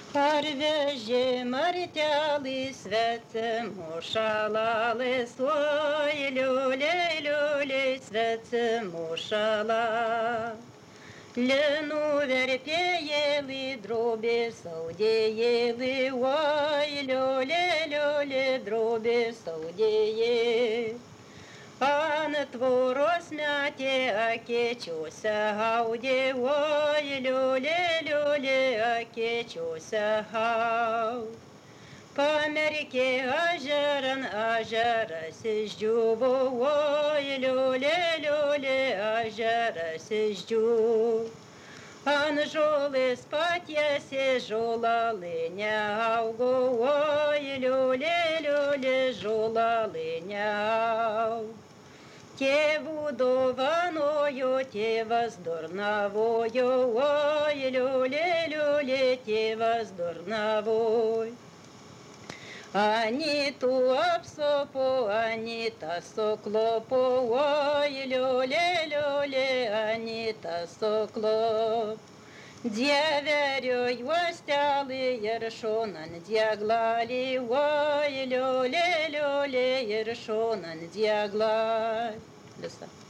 Parvežė martelį svetimų šalalis, oi liuliai, liuliai svetimų šala. Linų verpėjėlį, drobės audėjėlį, oi liuliai, liuliai, drobės audėjėlį. Ant tvoros metė akėčiuose haudė, oi liuliai, liuliai, akėčiuose haudė. Pamerkė ežeran, ežeras išdžiuvo, oi liuliai, liuliai, ežeras išdžiuvo. Ant žolės patiesė žolalė neaugo, oi liuliai, liuliai, žolalė neaugo. Tėvų dovanojo, tėvas durnavojo, oi liuliai, liuliai, tėvas durnavojo. Anytų apsopo, Anyta suklopo, oi liuliai, liuliai, Anyta suklopo. Dieverio juostelį ir šonan dieglalį, oi liuliai, liuliai, ir šonan dieglalį. Visa.